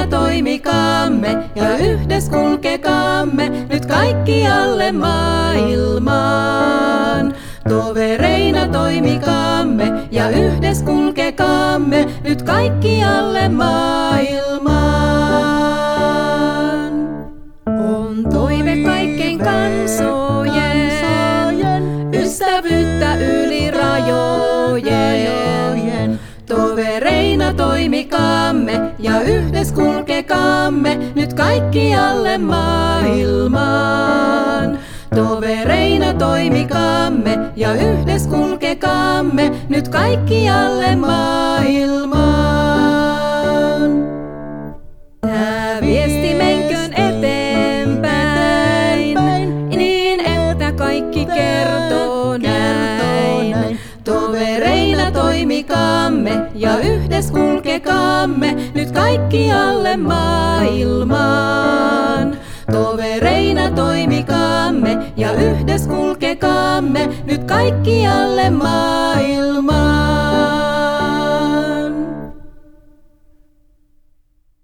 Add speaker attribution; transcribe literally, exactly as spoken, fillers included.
Speaker 1: Tovereina toimikaamme ja yhdessä kulkekaamme nyt kaikkialle maailmaan. Tovereina toimikaamme ja yhdessä kulkekaamme nyt kaikkialle maailmaan. On toive kaikkein kansojen, ystävyyttä yli rajojen. Tovereina toimikaamme ja yhdessä kulkekaamme nyt kaikkialle maailmaan. Tovereina toimikaamme ja yhdessä kulkekaamme nyt kaikkialle maailmaan. Tää viesti menköön eteenpäin, niin että kaikki kertoo näin. Tovereina toimikaamme ja yhdessä kulkekaamme nyt kaikkialle maailmaan. Tovereina toimikaamme ja yhdessä kulkekaamme nyt kaikkialle maailmaan.